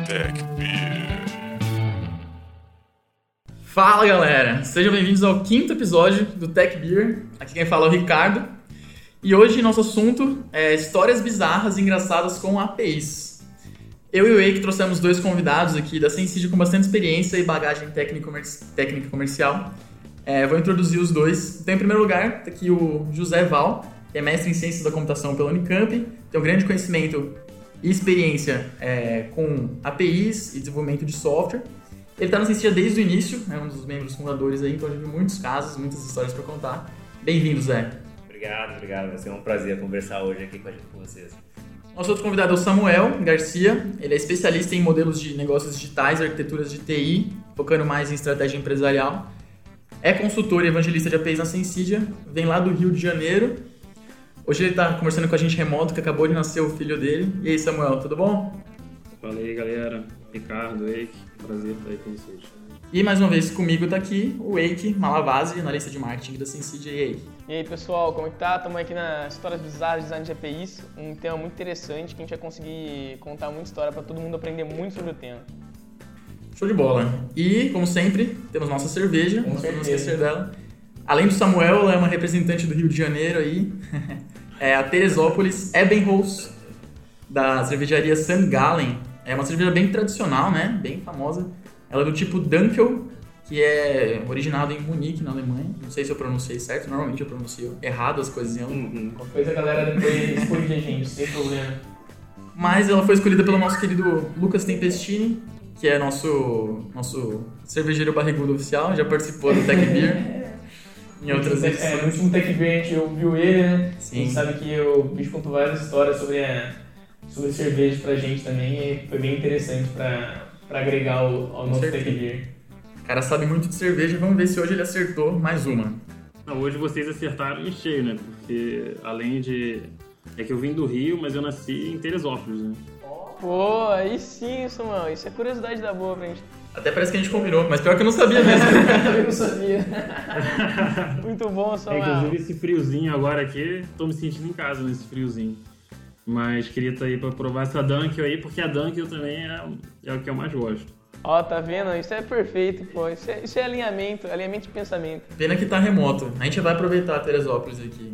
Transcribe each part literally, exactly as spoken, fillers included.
TechBeer. Fala galera, sejam bem-vindos ao quinto episódio do TechBeer. Aqui quem fala é o Ricardo. E hoje nosso assunto é histórias bizarras e engraçadas com A P Is. Eu e o Eike trouxemos dois convidados aqui da Sensidia com bastante experiência e bagagem técnica e comercial. É, vou introduzir os dois. Então, em primeiro lugar, tá aqui o José Val, que é mestre em Ciências da Computação pela Unicamp, tem um grande conhecimento e experiência é, com A P Is e desenvolvimento de software. Ele está na Sensidia desde o início, é um dos membros fundadores aí, então já viu muitos casos, muitas histórias para contar. Bem-vindo, Zé. Obrigado, obrigado. Vai ser um prazer conversar hoje aqui com, a gente, com vocês. Nosso outro convidado é o Samuel Garcia. Ele é especialista em modelos de negócios digitais, arquiteturas de T I, focando mais em estratégia empresarial. É consultor e evangelista de A P Is na Sensidia, vem lá do Rio de Janeiro. Hoje ele está conversando com a gente remoto, que acabou de nascer o filho dele. E aí, Samuel, tudo bom? Fala aí, galera. Ricardo, Eike, prazer estar aí com vocês. E mais uma vez comigo está aqui o Eike Malavasi, analista de marketing da Sensidia. E aí? E aí, pessoal, como é que tá? Estamos aqui na Histórias Bizarras de Design de A P Is, um tema muito interessante que a gente vai conseguir contar muita história para todo mundo aprender muito sobre o tema. Show de bola. E, como sempre, temos nossa cerveja, não podemos esquecer dela. Além do Samuel, ela é uma representante do Rio de Janeiro aí, é a Teresópolis Ebenholz, da cervejaria Sankt Gallen. É uma cerveja bem tradicional, né? Bem famosa. Ela é do tipo Dunkel, que é originado em Munique, na Alemanha. Não sei se eu pronunciei certo, normalmente eu pronuncio errado as coisas em alemão. Uhum. Qualquer coisa a galera depois corrige a gente, sem problema. Mas ela foi escolhida pelo nosso querido Lucas Tempestini, que é nosso, nosso cervejeiro barrigudo oficial, já participou do TechBeer em outras edições. É, no último TechBeer a gente ouviu ele, né? Sim. A gente sabe que o bicho contou várias histórias sobre a... sobre cerveja pra gente também e foi bem interessante pra, pra agregar ao, ao nosso TechBeer. O cara sabe muito de cerveja, vamos ver se hoje ele acertou mais uma. Não, hoje vocês acertaram em cheio, né? Porque além de... É que eu vim do Rio, mas eu nasci em Teresópolis, né? Pô, aí sim, Samuel. Isso é curiosidade da boa pra gente. Até parece que a gente combinou, mas pior que eu não sabia mesmo. Eu não sabia. Muito bom, Samuel. É, inclusive esse friozinho agora aqui, tô me sentindo em casa nesse friozinho. Mas queria estar aí pra provar essa Dunkel aí, porque a Dunkel também é, é o que eu mais gosto. Ó, tá vendo? Isso é perfeito, pô. Isso é, isso é alinhamento, alinhamento de pensamento. Pena que tá remoto. A gente vai aproveitar a Teresópolis aqui.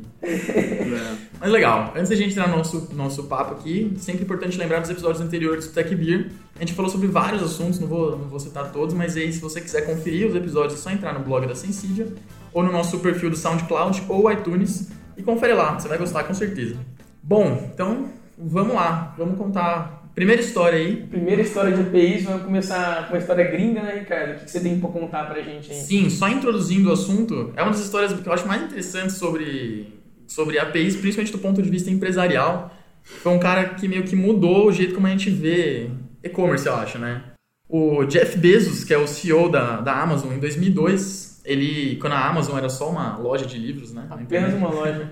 É. Mas legal. Antes da gente entrar no nosso, nosso papo aqui, sempre importante lembrar dos episódios anteriores do TechBeer. A gente falou sobre vários assuntos, não vou, não vou citar todos, mas aí se você quiser conferir os episódios, é só entrar no blog da Sensidia, ou no nosso perfil do SoundCloud ou iTunes, e confere lá. Você vai gostar com certeza. Bom, então vamos lá. Vamos contar... Primeira história aí. Primeira história de A P Is, vamos começar com uma história gringa, né, Ricardo? O que você tem pra contar pra gente aí? Sim, só introduzindo o assunto, é uma das histórias que eu acho mais interessantes sobre, sobre A P Is, principalmente do ponto de vista empresarial. Foi um cara que meio que mudou o jeito como a gente vê e-commerce, eu acho, né? O Jeff Bezos, que é o C E O da, da Amazon, em dois mil e dois, ele, quando a Amazon era só uma loja de livros, né? Apenas uma loja.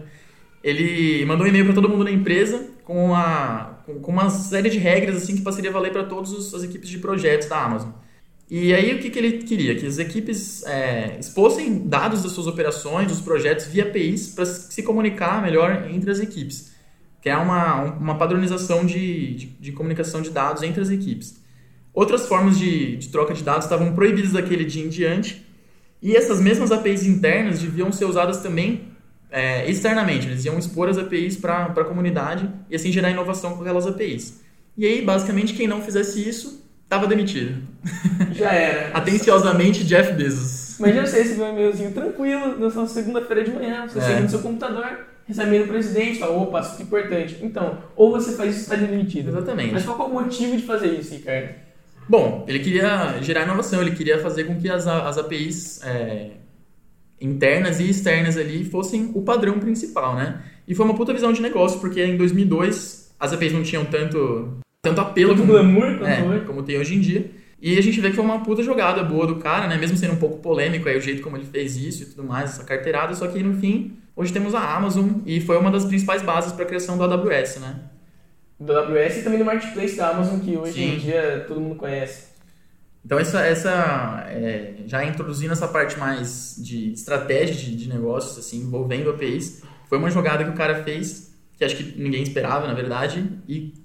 Ele mandou um e-mail para todo mundo na empresa com, a, com, com uma série de regras assim, que passaria a valer para todas as equipes de projetos da Amazon. E aí o que, que ele queria? Que as equipes é, expôssem dados das suas operações, dos projetos via A P Is para se comunicar melhor entre as equipes. Que é uma, uma padronização de, de, de comunicação de dados entre as equipes. Outras formas de, de troca de dados estavam proibidas daquele dia em diante. E essas mesmas A P Is internas deviam ser usadas também É, externamente, eles iam expor as A P Is para a comunidade e assim gerar inovação com aquelas A P Is. E aí, basicamente, quem não fizesse isso, estava demitido. Já era. Atenciosamente, Jeff Bezos. Imagina você receber um e-mailzinho tranquilo na sua segunda-feira de manhã, você É. chega no seu computador, recebe do presidente, fala, opa, assunto importante. Então, ou você faz isso e está demitido. Exatamente. Mas qual que é o motivo de fazer isso, Ricardo? Bom, ele queria gerar inovação, ele queria fazer com que as, as A P Is... É, internas e externas ali fossem o padrão principal, né? E foi uma puta visão de negócio, porque em dois mil e dois as A P Is não tinham tanto, tanto apelo Tanto como, glamour quanto é, hoje. como tem hoje em dia. E a gente vê que foi uma puta jogada boa do cara, né? Mesmo sendo um pouco polêmico aí o jeito como ele fez isso e tudo mais, essa carteirada, só que no fim, hoje temos a Amazon e foi uma das principais bases para a criação do A W S, né? Do A W S e também do Marketplace da Amazon, que hoje Sim. em dia todo mundo conhece. Então, essa, essa é, já introduzindo essa parte mais de estratégia de, de negócios, assim, envolvendo A P Is, foi uma jogada que o cara fez, que acho que ninguém esperava, na verdade, e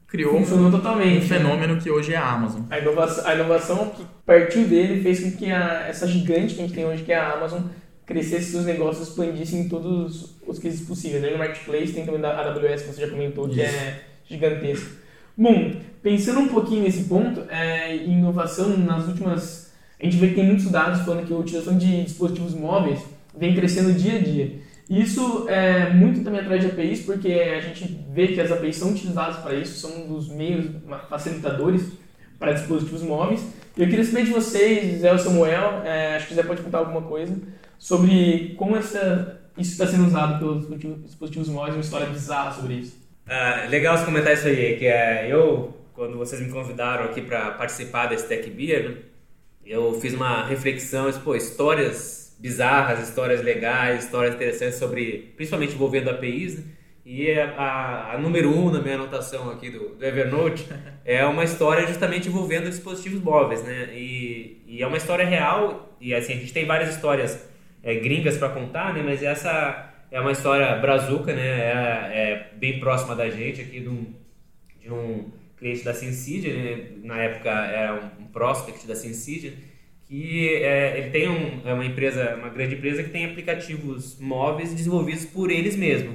criou Funcionou um, totalmente, um fenômeno que hoje é a Amazon. A inovação, a inovação que partiu dele fez com que a, essa gigante que a gente tem hoje, que é a Amazon, crescesse seus negócios, expandissem em todos os quesitos possíveis. No Marketplace tem também a AWS, que você já comentou, que Isso. é gigantesca. Bom, pensando um pouquinho nesse ponto, é, inovação nas últimas... A gente vê que tem muitos dados falando que a utilização de dispositivos móveis vem crescendo dia a dia. Isso é muito também atrás de A P Is, porque a gente vê que as A P Is são utilizadas para isso, são um dos meios facilitadores para dispositivos móveis. Eu queria saber de vocês, Zé ou Samuel, é, acho que Zé pode contar alguma coisa, sobre como essa, isso está sendo usado pelos dispositivos móveis, uma história bizarra sobre isso. Ah, legal você comentar isso aí, que é, eu, quando vocês me convidaram aqui para participar desse Tech Beer, eu fiz uma reflexão, pô, histórias bizarras, histórias legais, histórias interessantes sobre, principalmente envolvendo A P Is, né? E a, a, a número um na minha anotação aqui do, do Evernote é uma história justamente envolvendo dispositivos móveis, né? E, e é uma história real, e assim, a gente tem várias histórias é, gringas para contar, né? Mas essa é uma história brazuca, né? É, é bem próxima da gente aqui de um, de um cliente da Sensidia, né? Na época era um, um prospect da Sensidia, que é, ele tem um, é uma empresa, uma grande empresa que tem aplicativos móveis desenvolvidos por eles mesmos.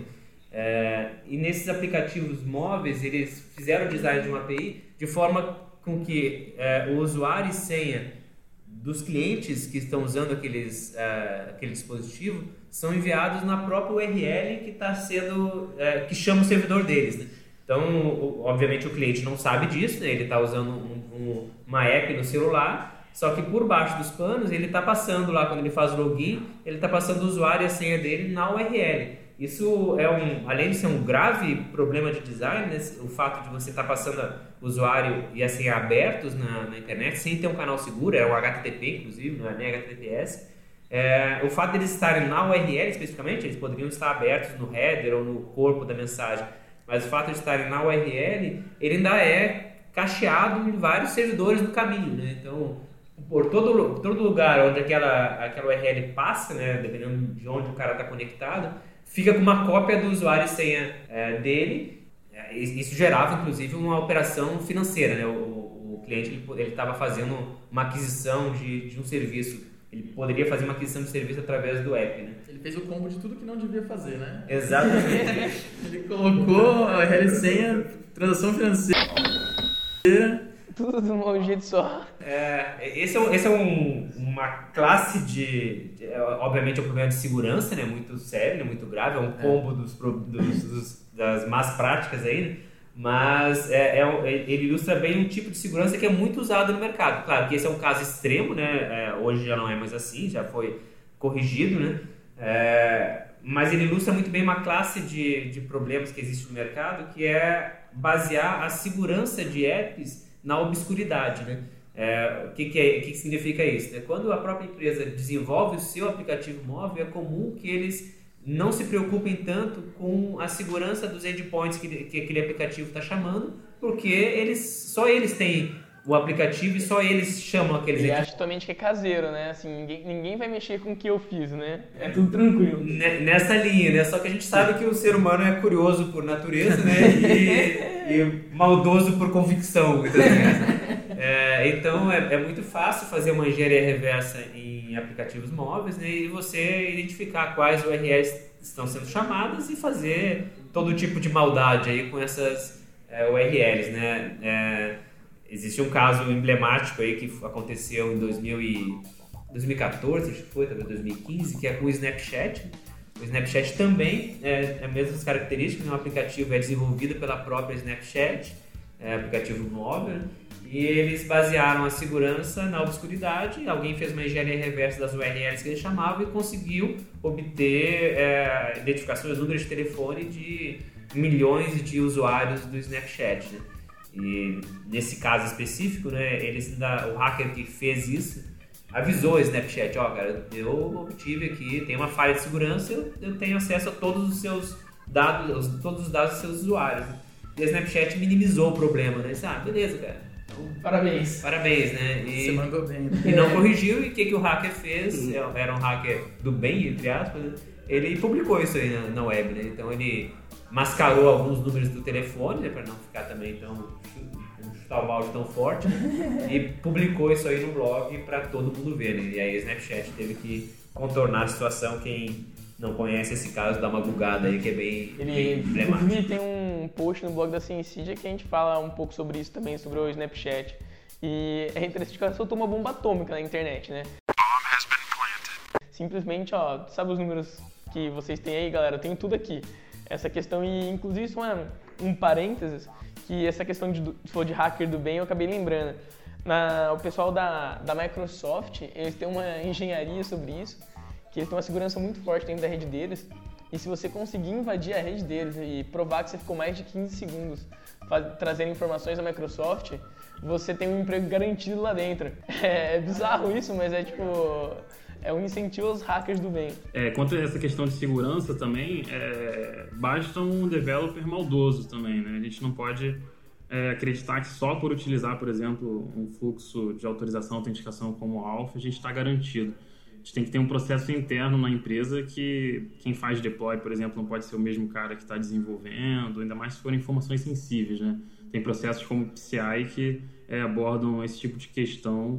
É, e nesses aplicativos móveis eles fizeram o design de uma A P I de forma com que é, o usuário e senha dos clientes que estão usando aqueles, é, aquele dispositivo são enviados na própria U R L que está sendo é, que chama o servidor deles, né? Então, o, obviamente o cliente não sabe disso, né? Ele está usando um, um, uma app no celular, só que por baixo dos panos ele está passando lá, quando ele faz o login, ele está passando o usuário e a senha dele na U R L. Isso é um, além de ser um grave problema de design, né, o fato de você estar tá passando o usuário e a senha abertos na, na internet sem ter um canal seguro, é um H T T P inclusive, não é nem H T T P S. É, o fato de eles estarem na U R L especificamente, eles poderiam estar abertos no header ou no corpo da mensagem, mas o fato de estarem na U R L, ele ainda é cacheado em vários servidores no caminho, né? Então, por todo, todo lugar onde aquela, aquela U R L passa, né, dependendo de onde o cara está conectado, fica com uma cópia do usuário e senha é, dele. Isso gerava, inclusive, uma operação financeira, né? O, o cliente ele estava fazendo uma aquisição de, de um serviço. Ele poderia fazer uma aquisição de serviço através do app, né? Ele fez o combo de tudo que não devia fazer, né? Exatamente. Ele colocou a U R L e senha, transação financeira... Tudo de um jeito só. É, esse é, esse é um, uma classe de, de... Obviamente é um problema de segurança, né? Muito sério, né? Muito grave. É um combo é. Dos, dos, dos, das más práticas aí, né? Mas é, é, ele ilustra bem um tipo de segurança que é muito usado no mercado. Claro que esse é um caso extremo, né? É, hoje já não é mais assim, já foi corrigido, né? É, mas ele ilustra muito bem uma classe de, de problemas que existe no mercado, que é basear a segurança de apps na obscuridade, né? É, o que, que, é, que, que significa isso? É quando a própria empresa desenvolve o seu aplicativo móvel, é comum que eles não se preocupem tanto com a segurança dos endpoints que, que aquele aplicativo está chamando, porque eles, só eles têm o aplicativo e só eles chamam aqueles endpoints. E acho totalmente que é caseiro, né? Assim, ninguém, ninguém vai mexer com o que eu fiz, né? É tudo tranquilo. Nessa linha, né? Só que a gente sabe que o ser humano é curioso por natureza, né? E, e maldoso por convicção, muitas vezes. É, então é, é muito fácil fazer uma engenharia reversa em aplicativos móveis, né, e você identificar quais U R Ls estão sendo chamadas e fazer todo tipo de maldade aí com essas é, U R Ls, né? É, existe um caso emblemático aí que aconteceu em dois mil e quatorze, acho que foi, talvez dois mil e quinze, que é com o Snapchat. O Snapchat também é, é as mesmas características, né? O aplicativo é desenvolvido pela própria Snapchat, é aplicativo móvel, e eles basearam a segurança na obscuridade. Alguém fez uma engenharia reversa das U R Ls que eles chamavam e conseguiu obter é, identificações, números de telefone de milhões de usuários do Snapchat, né? E nesse caso específico, né, eles ainda, o hacker que fez isso avisou o Snapchat: ó, oh, cara, eu obtive aqui, tem uma falha de segurança, eu, eu tenho acesso a todos os seus dados, todos os dados dos seus usuários. E a Snapchat minimizou o problema, né? Disse, ah, beleza, cara. Então, parabéns. Parabéns, né? E, você mandou bem. Né? E não corrigiu, e o que, que o hacker fez? Era um hacker do bem, entre aspas, né? Ele publicou isso aí na, na web, né? Então ele mascarou alguns números do telefone, né, para não ficar também tão um chutar o balde tão forte, né, e publicou isso aí no blog para todo mundo ver, né, e aí o Snapchat teve que contornar a situação. Quem não conhece esse caso, dá uma bugada aí que é bem, Ele, bem emblemático. Inclusive tem um post no blog da Ciencidia que a gente fala um pouco sobre isso também, sobre o Snapchat. E é interessante que ela soltou uma bomba atômica na internet, né? Simplesmente, ó, sabe os números que vocês têm aí, galera? Eu tenho tudo aqui. Essa questão, e inclusive isso é um, um parênteses, que essa questão de, de, de hacker do bem eu acabei lembrando. Na, o pessoal da, da Microsoft, eles têm uma engenharia sobre isso, que eles têm uma segurança muito forte dentro da rede deles, e se você conseguir invadir a rede deles e provar que você ficou mais de quinze segundos faz, trazendo informações da Microsoft, você tem um emprego garantido lá dentro. É, é bizarro isso, mas é tipo... é um incentivo aos hackers do bem. É, quanto a essa questão de segurança também, é, basta um developer maldoso também, né? A gente não pode é, acreditar que só por utilizar, por exemplo, um fluxo de autorização e autenticação como o Alpha, a gente está garantido. A gente tem que ter um processo interno na empresa que quem faz deploy, por exemplo, não pode ser o mesmo cara que está desenvolvendo, ainda mais se forem informações sensíveis, né? Tem processos como o P C I que é, abordam esse tipo de questão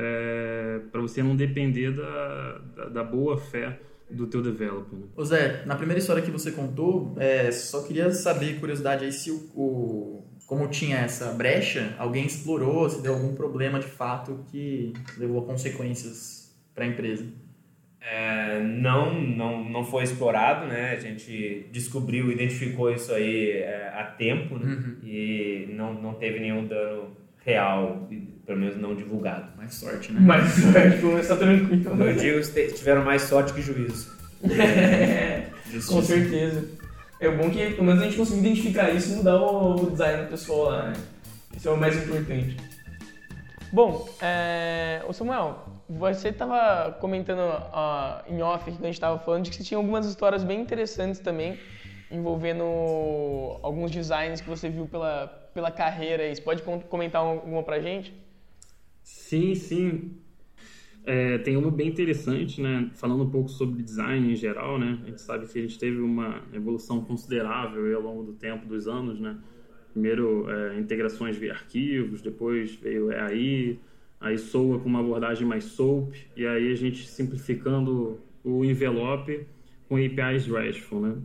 é, para você não depender da, da, da boa fé do teu developer. Né? Ô Zé, na primeira história que você contou, é, só queria saber, curiosidade aí, se o, o, como tinha essa brecha, alguém explorou, se deu algum problema de fato que levou a consequências para a empresa. É, não, não, não foi explorado, né? A gente descobriu, identificou isso aí é, a tempo, né? Uhum. E não, não teve nenhum dano real, pelo menos não divulgado. Mais sorte, né? Mais sorte, pelo menos tá tranquilo. Eu digo, tiveram mais sorte que juízo. É, com certeza. É bom que pelo menos a gente conseguiu identificar isso e mudar o design do pessoal lá, né? Isso é o mais importante. Bom, é... ô Samuel, você estava comentando uh, em off, que a gente estava falando, de que você tinha algumas histórias bem interessantes também, envolvendo alguns designs que você viu pela, pela carreira aí. Você pode comentar alguma pra gente? Sim, sim. É, tem uma bem interessante, né? Falando um pouco sobre design em geral, né? A gente sabe que a gente teve uma evolução considerável ao longo do tempo, dos anos, né? Primeiro, é, integrações via arquivos, depois veio E A I, aí soa com uma abordagem mais SOAP, e aí a gente simplificando o envelope com A P Is RESTful, né?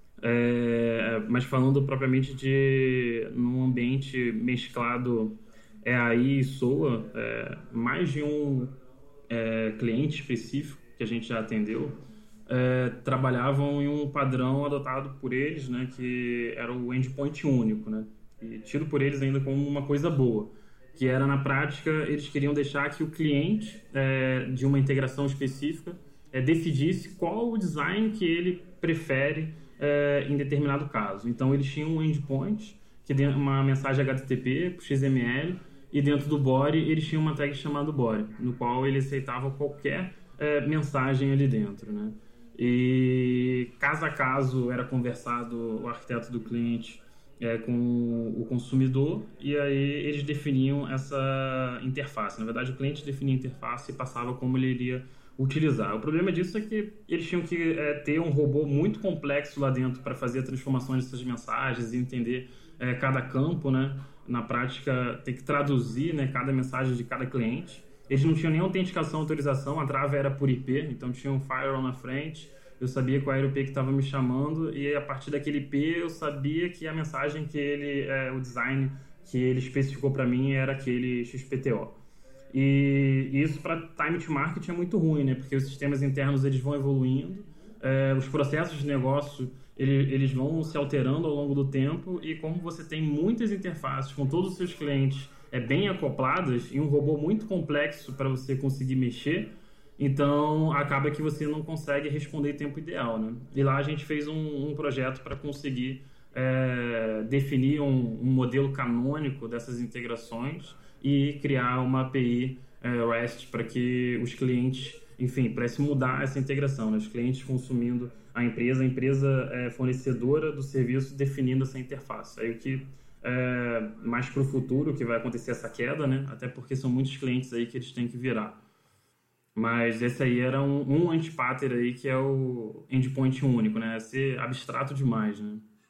É, mas falando propriamente de num ambiente mesclado E A I e SOA, é, mais de um é, cliente específico que a gente já atendeu é, trabalhavam em um padrão adotado por eles, né, que era o endpoint único, né? E tido por eles ainda como uma coisa boa, que era, na prática, eles queriam deixar que o cliente é, de uma integração específica é, decidisse qual o design que ele prefere é, em determinado caso. Então, eles tinham um endpoint, que tem uma mensagem H T T P, X M L, e dentro do body eles tinham uma tag chamada body, no qual ele aceitava qualquer é, mensagem ali dentro, né? E caso a caso era conversado o arquiteto do cliente É, com o consumidor, e aí eles definiam essa interface. Na verdade, o cliente definia a interface e passava como ele iria utilizar. O problema disso é que eles tinham que é, ter um robô muito complexo lá dentro para fazer a transformação dessas mensagens e entender é, cada campo, né? Na prática, ter que traduzir, né, cada mensagem de cada cliente. Eles não tinham nem autenticação, autorização, a trava era por I P, então tinha um firewall na frente. Eu sabia qual era o I P que estava me chamando, e a partir daquele I P eu sabia que a mensagem que ele, é, o design que ele especificou para mim era aquele X P T O. E isso para time to market é muito ruim, né? Porque os sistemas internos eles vão evoluindo, é, os processos de negócio ele, eles vão se alterando ao longo do tempo, e como você tem muitas interfaces com todos os seus clientes é, bem acopladas e um robô muito complexo para você conseguir mexer, então acaba que você não consegue responder em tempo ideal, né? E lá a gente fez um, um projeto para conseguir é, definir um, um modelo canônico dessas integrações e criar uma A P I é, REST para que os clientes, enfim, para se mudar essa integração, né? Os clientes consumindo a empresa, a empresa é, fornecedora do serviço definindo essa interface. Aí o que é, mais para o futuro que vai acontecer essa queda, né? Até porque são muitos clientes aí que eles têm que virar. Mas esse aí era um, um antipater aí que é o endpoint único, né? É ser abstrato demais, né?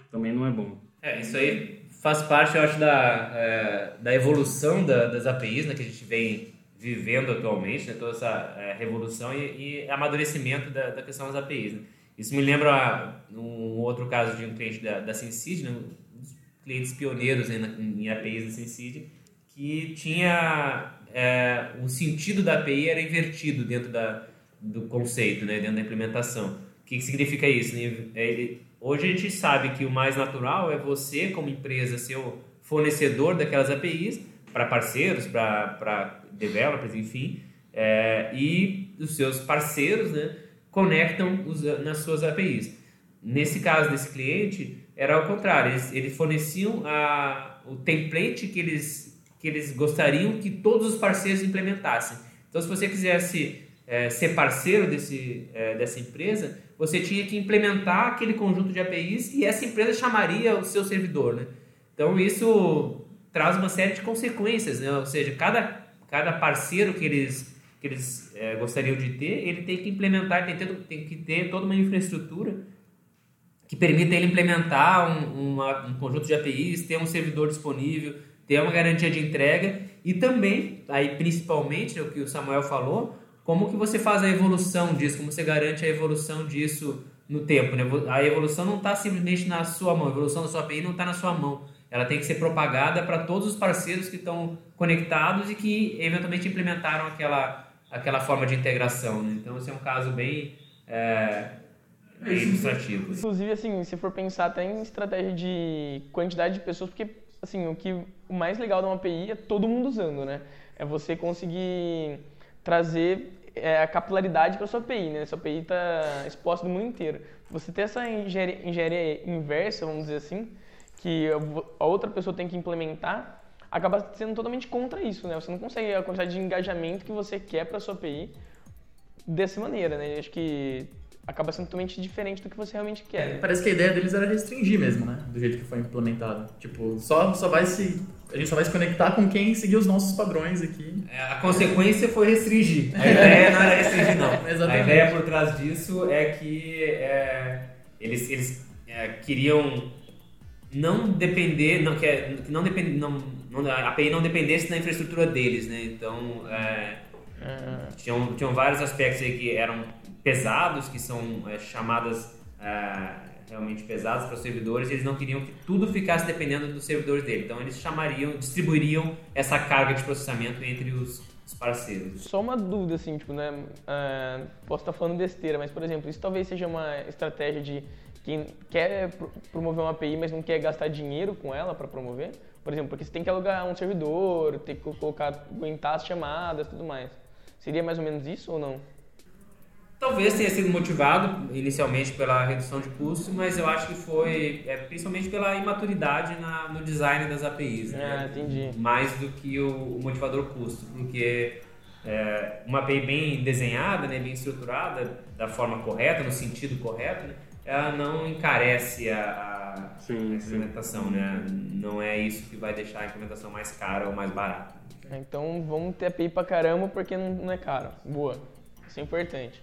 também não é bom. É, isso aí faz parte, eu acho, da, é, da evolução da, das A P Is, né, que a gente vem vivendo atualmente, né, toda essa é, revolução e, e amadurecimento da, da questão das A P Is. Né. Isso me lembra um outro caso de um cliente da, da Syncid, né, um dos clientes pioneiros, né, em A P Is da Syncid, que tinha é, o sentido da A P I era invertido dentro da, do conceito, né, dentro da implementação. O que, que significa isso? Ele, hoje a gente sabe que o mais natural é você, como empresa, ser o fornecedor daquelas A P Is para parceiros, para developers, enfim, é, e os seus parceiros, né, conectam os, nas suas A P Is. Nesse caso desse cliente, era o contrário, eles, eles forneciam a, o template que eles, que eles gostariam que todos os parceiros implementassem. Então, se você quisesse é, ser parceiro desse, é, dessa empresa, você tinha que implementar aquele conjunto de A P Is e essa empresa chamaria o seu servidor, né? Então, isso traz uma série de consequências, né? Ou seja, cada, cada parceiro que eles, que eles é, gostariam de ter, ele tem que implementar, tem que ter, tem que ter toda uma infraestrutura que permita ele implementar um, uma, um conjunto de A P Is, ter um servidor disponível, ter uma garantia de entrega e também, aí principalmente, né, o que o Samuel falou, como que você faz a evolução disso, como você garante a evolução disso no tempo, né? A evolução não está simplesmente na sua mão, a evolução da sua A P I não está na sua mão, ela tem que ser propagada para todos os parceiros que estão conectados e que eventualmente implementaram aquela, aquela forma de integração, né? Então esse é um caso bem, é, bem ilustrativo. Inclusive, assim, se for pensar até em estratégia de quantidade de pessoas, porque assim, o, que, o mais legal de uma A P I é todo mundo usando, né? É você conseguir trazer é, a capilaridade para a sua A P I, né? Sua A P I está exposta no mundo inteiro. Você ter essa engenharia, engenharia inversa, vamos dizer assim, que a outra pessoa tem que implementar, acaba sendo totalmente contra isso, né? Você não consegue a quantidade de engajamento que você quer para a sua A P I dessa maneira, né? Eu acho que acaba sendo totalmente diferente do que você realmente quer. É, parece que a ideia deles era restringir mesmo, né? Do jeito que foi implementado. Tipo, só, só vai se... A gente só vai se conectar com quem seguir os nossos padrões aqui. É, a consequência foi restringir. A ideia não era restringir, não. Exatamente. A ideia por trás disso é que é, eles, eles é, queriam não depender, não, que não depend, não, não, a API não dependesse da infraestrutura deles, né? Então, é, uhum. tinham, tinham vários aspectos aí que eram pesados, que são é, chamadas é, realmente pesadas para os servidores, e eles não queriam que tudo ficasse dependendo dos servidores dele. Então, eles chamariam, distribuiriam essa carga de processamento entre os, os parceiros. Só uma dúvida, assim, tipo, né? Uh, posso estar falando besteira, mas, por exemplo, isso talvez seja uma estratégia de quem quer promover uma A P I, mas não quer gastar dinheiro com ela para promover? Por exemplo, porque você tem que alugar um servidor, tem que colocar, aguentar as chamadas e tudo mais. Seria mais ou menos isso ou não? Talvez tenha sido motivado inicialmente pela redução de custo, mas eu acho que foi é, principalmente pela imaturidade na, no design das A P Is. Ah, né? entendi. Mais do que o, o motivador custo, porque é, uma A P I bem desenhada, né, bem estruturada, da forma correta, no sentido correto, né, ela não encarece a, a, sim, a implementação, sim. Né? Não é isso que vai deixar a implementação mais cara ou mais barata. Então vamos ter A P I pra caramba porque não, não é caro. Boa, isso é importante.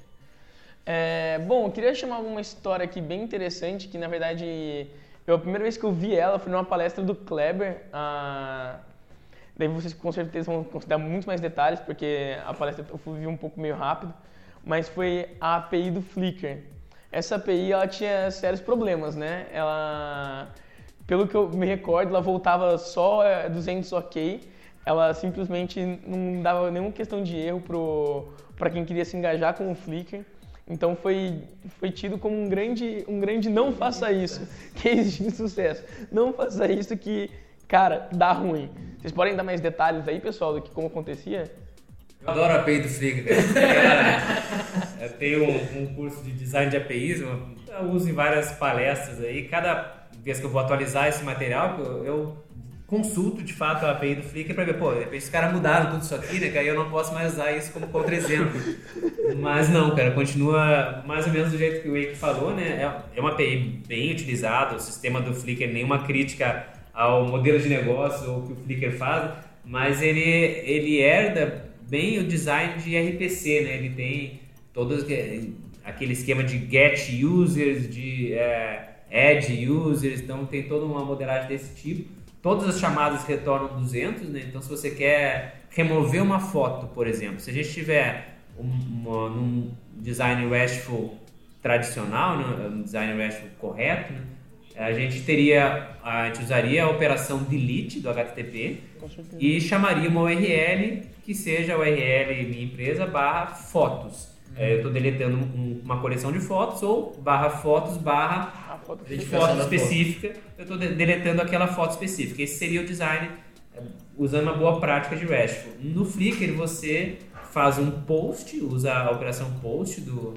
É, bom, eu queria chamar uma história aqui bem interessante, que na verdade, eu, a primeira vez que eu vi ela foi numa palestra do Kleber. Ah, daí vocês com certeza vão considerar muito mais detalhes, porque a palestra eu fui ver um pouco meio rápido, mas foi a A P I do Flickr. Essa A P I ela tinha sérios problemas, né? Ela, pelo que eu me recordo, ela voltava só duzentos ok, ela simplesmente não dava nenhuma questão de erro para quem queria se engajar com o Flickr. Então foi, foi tido como um grande, um grande não faça isso, case de sucesso. Não faça isso que, cara, dá ruim. Vocês podem dar mais detalhes aí, pessoal, do que como acontecia? Eu adoro a A P I do Flickr, cara. Eu tenho um, um curso de design de A P Is, eu uso em várias palestras aí. Cada vez que eu vou atualizar esse material, eu, eu consulto de fato a A P I do Flickr para ver, pô, de repente os caras mudaram tudo isso aqui, né? Que aí eu não posso mais usar isso como contra-exemplo. Mas não, cara, continua mais ou menos do jeito que o Eike falou, né? É uma A P I bem utilizada, o sistema do Flickr, nenhuma crítica ao modelo de negócio ou o que o Flickr faz, mas ele, ele herda bem o design de R P C, né? Ele tem todo aquele esquema de get users, de é, add users, então tem toda uma modelagem desse tipo. Todas as chamadas retornam duzentos, né? Então se você quer remover uma foto, por exemplo, se a gente tiver um, uma, um design RESTful tradicional, né? Um design RESTful correto, né? A gente teria, a gente usaria a operação delete do H T T P e chamaria uma U R L que seja a U R L minha empresa barra fotos. É, eu estou deletando um, uma coleção de fotos ou barra fotos barra foto foto específica. Eu estou de, deletando aquela foto específica. Esse seria o design usando uma boa prática de RESTful. No Flickr você faz um post, usa a operação post do,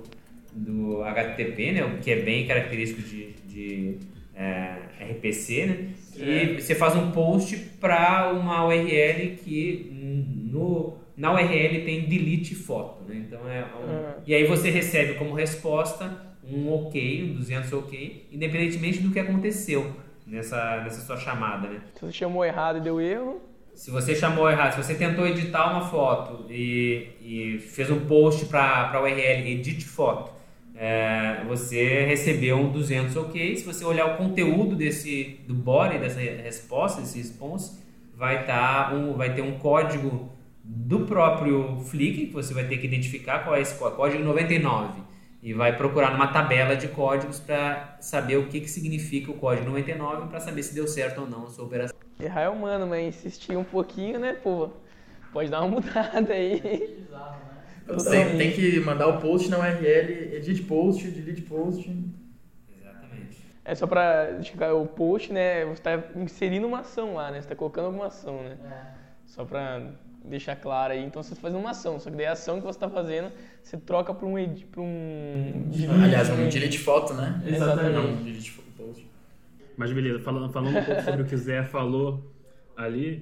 do H T T P, né, que é bem característico de, de é, R P C, né? E você faz um post para uma U R L que no, na U R L tem delete foto, né? Então é um, uhum. E aí você recebe como resposta um OK, um duzentos OK, independentemente do que aconteceu nessa, nessa sua chamada, né? Se você chamou errado e deu erro... Se você chamou errado, se você tentou editar uma foto e, e fez um post para a U R L edit foto, é, você recebeu um duzentos OK. Se você olhar o conteúdo desse, do body, dessa resposta, desse response, vai, tá um, vai ter um código do próprio Flickr, que você vai ter que identificar qual é esse código, código noventa e nove, e vai procurar numa tabela de códigos para saber o que, que significa o código noventa e nove, para saber se deu certo ou não a sua operação. Errar é humano, mas insistir um pouquinho, né, pô? Pode dar uma mudada aí. Tem, tem que mandar o post na U R L, edit post, delete post. Exatamente. É só pra chegar o post, né? Você tá inserindo uma ação lá, né? Você tá colocando alguma ação, né? É. Só pra deixar claro aí. Então você tá fazendo uma ação, só que daí a ação que você tá fazendo, você troca pra um edit, pra um... Delete, aliás, um delete foto, né? Exatamente. Não, um delete post. Mas beleza, falando, falando um pouco sobre o que o Zé falou ali,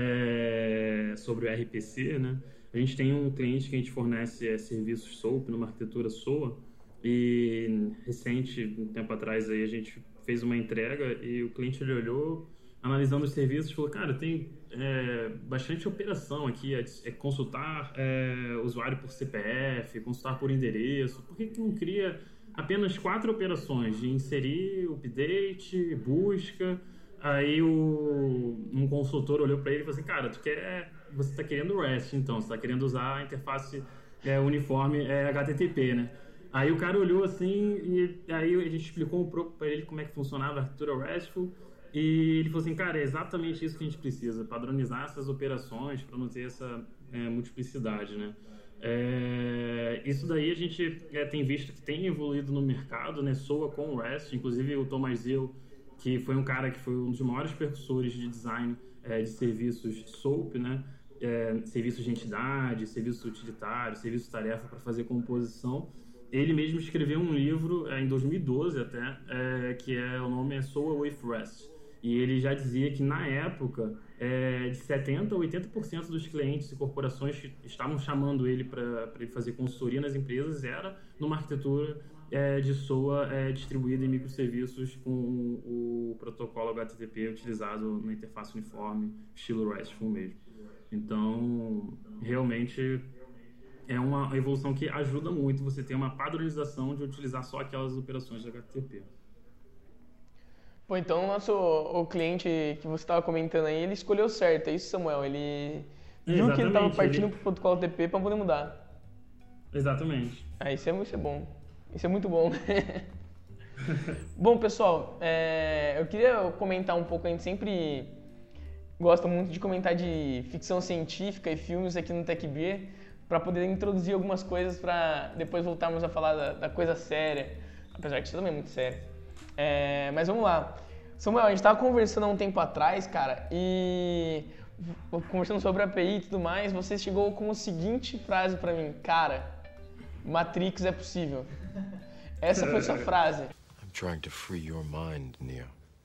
é, sobre o R P C, né? A gente tem um cliente que a gente fornece é, serviços SOAP numa arquitetura S O A, e recente, um tempo atrás, aí, a gente fez uma entrega e o cliente ele olhou, analisando os serviços, falou, cara, tem é, bastante operação aqui, é, é consultar é, usuário por C P F, consultar por endereço, por que que não cria apenas quatro operações de inserir, update, busca? Aí o, um consultor olhou para ele e falou assim, cara, tu quer, você está querendo REST, então, você está querendo usar a interface é, uniforme é, H T T P, né? Aí o cara olhou assim e aí a gente explicou um pouco para ele como é que funcionava a arquitetura RESTful e ele falou assim, cara, é exatamente isso que a gente precisa, padronizar essas operações para não ter essa é, multiplicidade, né? É, isso daí a gente é, tem visto que tem evoluído no mercado, né? S O A com REST, inclusive o Thomas Zill, que foi um cara que foi um dos maiores precursores de design é, de serviços SOAP, né? É, serviços de entidade, serviços utilitários, serviços tarefa para fazer composição. Ele mesmo escreveu um livro é, em dois mil e doze até, é, que é, o nome é S O A with REST. E ele já dizia que na época, é, de setenta por cento a oitenta por cento dos clientes e corporações que estavam chamando ele para ele fazer consultoria nas empresas era numa arquitetura É, de S O A é, distribuída em microserviços com o, o protocolo H T T P utilizado na interface uniforme, estilo RESTful mesmo. Então, realmente é uma evolução que ajuda muito você ter uma padronização de utilizar só aquelas operações de H T T P. Pô, então o nosso o cliente que você estava comentando aí, ele escolheu certo, é isso, Samuel? Ele viu Exatamente, que ele estava partindo ele... para o protocolo T P para poder mudar. Exatamente. Ah, isso é, isso é bom. Isso é muito bom. Bom, pessoal, é, eu queria comentar um pouco, a gente sempre gosta muito de comentar de ficção científica e filmes aqui no TechBeer, para poder introduzir algumas coisas para depois voltarmos a falar da, da coisa séria, apesar que isso também é muito sério. É, mas vamos lá. Samuel, a gente estava conversando há um tempo atrás, cara, e conversando sobre a A P I e tudo mais, você chegou com a seguinte frase para mim, cara, Matrix é possível. Essa foi sua frase. I'm trying to free your mind, Neo.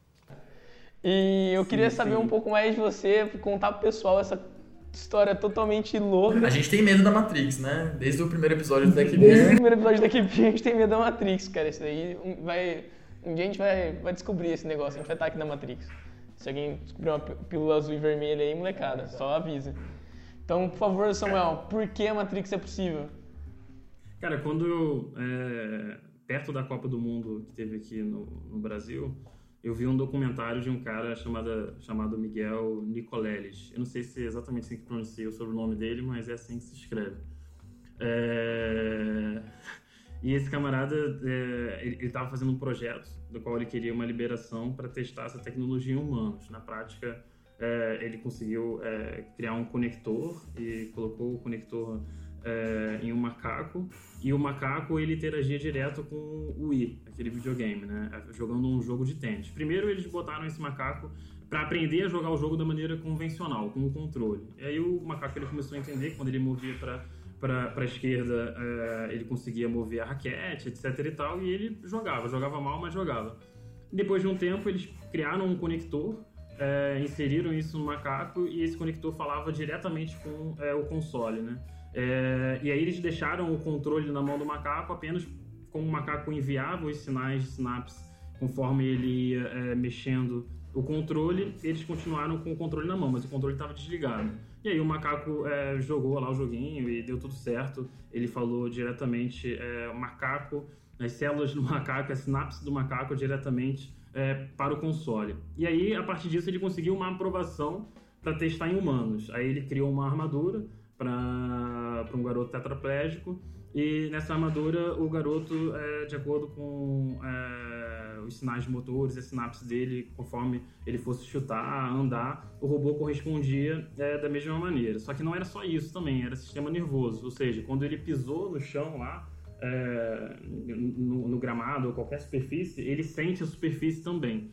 E eu queria sim, saber sim. um pouco mais de você, contar pro pessoal essa história totalmente louca. A gente tem medo da Matrix, né? Desde o primeiro episódio do TechBeer. Desde o primeiro episódio do TechBeer a gente tem medo da Matrix, cara. Isso daí vai... Um dia a gente vai, vai descobrir esse negócio, a gente vai estar aqui na Matrix. Se alguém descobrir uma pílula azul e vermelha aí, molecada, só avisa. Então, por favor, Samuel, por que a Matrix é possível? Cara, quando eu é, perto da Copa do Mundo que teve aqui no, no Brasil, eu vi um documentário de um cara chamado, chamado Miguel Nicoleles. Eu não sei se é exatamente assim que pronuncia o sobrenome dele, mas é assim que se escreve. É... E esse camarada, é, ele estava fazendo um projeto do qual ele queria uma liberação para testar essa tecnologia em humanos. Na prática, é, ele conseguiu é, criar um conector e colocou o conector é, em um macaco, e o macaco ele interagia direto com o Wii, aquele videogame, né? Jogando um jogo de tênis. Primeiro eles botaram esse macaco para aprender a jogar o jogo da maneira convencional, com o controle. E aí o macaco ele começou a entender que quando ele movia para para a esquerda, uh, ele conseguia mover a raquete, etc e tal, e ele jogava, jogava mal, mas jogava. Depois de um tempo, eles criaram um conector, uh, inseriram isso no macaco, e esse conector falava diretamente com uh, o console, né? Uh, e aí eles deixaram o controle na mão do macaco, apenas como o macaco enviava os sinais de sinapse conforme ele ia uh, mexendo o controle, eles continuaram com o controle na mão, mas o controle estava desligado. E aí o macaco é, jogou lá o joguinho e deu tudo certo. Ele falou diretamente, é, o macaco, as células do macaco, a sinapse do macaco diretamente é, para o console. E aí, a partir disso, ele conseguiu uma aprovação para testar em humanos. Aí ele criou uma armadura para um garoto tetraplégico, e nessa armadura o garoto, é, de acordo com é, os sinais motores, a sinapse dele, conforme ele fosse chutar, andar, o robô correspondia é, da mesma maneira. Só que não era só isso também, era sistema nervoso, ou seja, quando ele pisou no chão lá, é, no, no gramado ou qualquer superfície, ele sente a superfície também.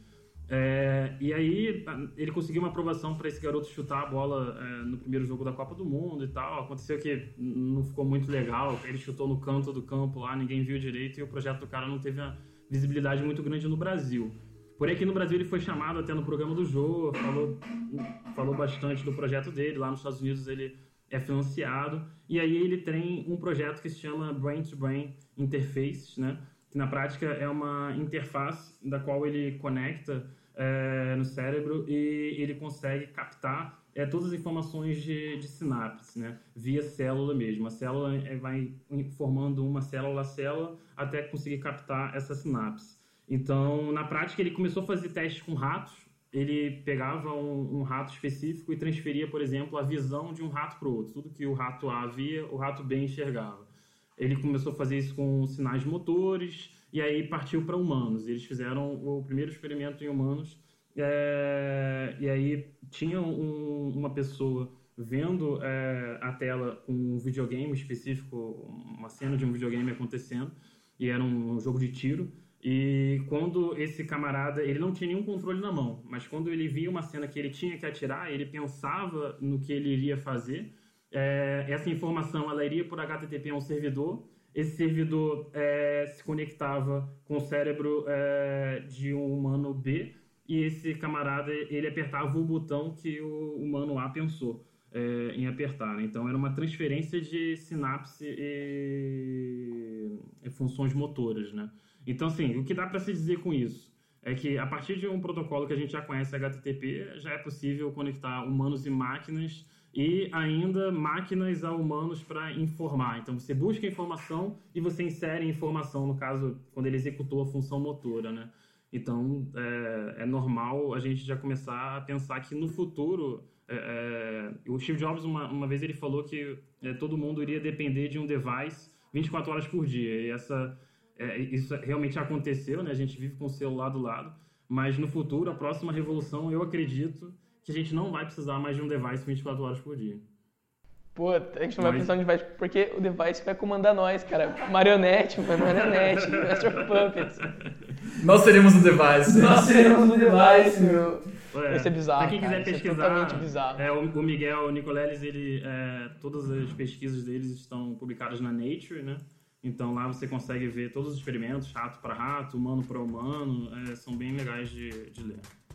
É, e aí ele conseguiu uma aprovação para esse garoto chutar a bola é, no primeiro jogo da Copa do Mundo e tal. Aconteceu que não ficou muito legal, ele chutou no canto do campo lá, ninguém viu direito, e o projeto do cara não teve uma visibilidade muito grande no Brasil. Porém, aqui no Brasil ele foi chamado até no programa do Jô, falou, falou bastante do projeto dele. Lá nos Estados Unidos ele é financiado, e aí ele tem um projeto que se chama Brain to Brain Interface, né? Que na prática é uma interface da qual ele conecta É, no cérebro, e ele consegue captar é, todas as informações de, de sinapse, né? Via célula mesmo. A célula é, vai formando uma célula a célula até conseguir captar essa sinapse. Então, na prática, ele começou a fazer testes com ratos. Ele pegava um, um rato específico e transferia, por exemplo, a visão de um rato para o outro. Tudo que o rato A via, o rato B enxergava. Ele começou a fazer isso com sinais motores, e aí partiu para humanos. Eles fizeram o primeiro experimento em humanos, é, e aí tinha um, uma pessoa vendo é, a tela com um videogame específico, uma cena de um videogame acontecendo, e era um, um jogo de tiro. E quando esse camarada, ele não tinha nenhum controle na mão, mas quando ele via uma cena que ele tinha que atirar, ele pensava no que ele iria fazer. É, essa informação ela iria por H T T P a um servidor. Esse servidor é, se conectava com o cérebro é, de um humano B, e esse camarada ele apertava o botão que o humano A pensou é, em apertar. Então era uma transferência de sinapse e, e funções motoras, né? Então, assim, o que dá para se dizer com isso é que a partir de um protocolo que a gente já conhece, H T T P, já é possível conectar humanos e máquinas, e ainda máquinas a humanos para informar. Então você busca informação e você insere informação, no caso, quando ele executou a função motora, né? Então é, é normal a gente já começar a pensar que no futuro, é, é, o Steve Jobs uma, uma vez ele falou que é, todo mundo iria depender de um device vinte e quatro horas por dia, e essa, é, isso realmente aconteceu, né? A gente vive com o celular do lado, mas no futuro, a próxima revolução, eu acredito que a gente não vai precisar mais de um device vinte e quatro horas por dia. Pô, a gente não vai precisar de um device, porque o device vai comandar nós, cara. Marionete, mano, marionete, Master Puppets. Nós seremos o device. Nós seremos o device, meu. É, Isso é bizarro, pra quem quiser cara, pesquisar, isso é totalmente bizarro. É, o, o Miguel Nicoleles, ele, é, todas as pesquisas deles estão publicadas na Nature, né? Então lá você consegue ver todos os experimentos, rato para rato, humano para humano, é, são bem legais de, de ler.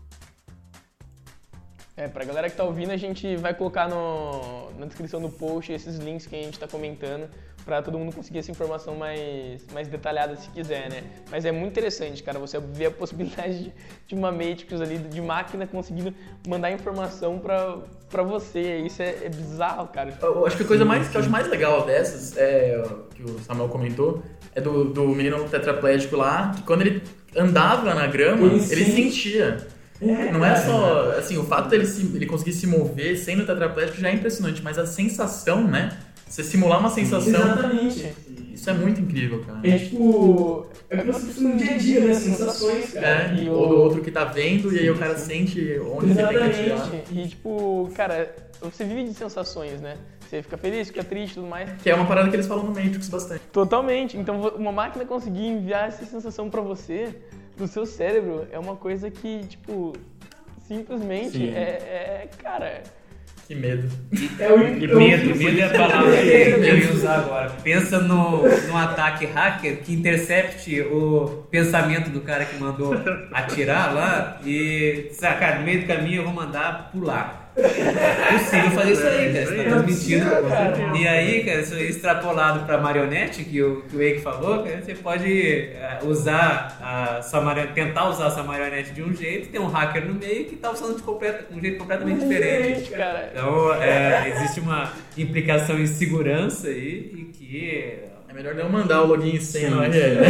É, pra galera que tá ouvindo, a gente vai colocar no, na descrição do post esses links que a gente tá comentando, pra todo mundo conseguir essa informação mais, mais detalhada se quiser, né? Mas é muito interessante, cara, você ver a possibilidade de, de uma Matrix ali, de máquina conseguindo mandar informação pra, pra você. Isso é, é bizarro, cara. Eu acho que a coisa mais, que eu acho mais legal dessas, é, que o Samuel comentou, É do, do menino tetraplégico lá, que quando ele andava na grama, ele, ele sentia. É, não é só... Assim, o fato dele se, ele conseguir se mover sendo tetraplégico já é impressionante, mas a sensação, né? Você simular uma sensação... Exatamente. Isso é muito incrível, cara. É tipo... É o que nós precisamos no dia a dia, né? Sensações, cara. É, ou do outro que tá vendo, e aí o cara sente onde você tem que atirar. Exatamente. E tipo, cara, você vive de sensações, né? Você fica feliz, fica triste e tudo mais. Que é uma parada que eles falam no Matrix bastante. Totalmente. Então, uma máquina conseguir enviar essa sensação pra você, no seu cérebro, é uma coisa que, tipo, simplesmente é, é, cara... Que medo. É o E medo, medo é a palavra que eu ia usar agora. Pensa no, no ataque hacker que intercepte o pensamento do cara que mandou atirar lá e, sabe, cara, no meio do caminho eu vou mandar pular. É possível fazer isso aí, cara. Você tá transmitindo. E aí, cara, isso aí extrapolado pra marionete, que o, que o Eike falou, cara, você pode usar a sua marionete, tentar usar a sua marionete de um jeito, tem um hacker no meio que tá usando de completo, um jeito completamente diferente. Cara. Então, é, existe uma implicação em segurança aí e que... É melhor não mandar o login sem no R L.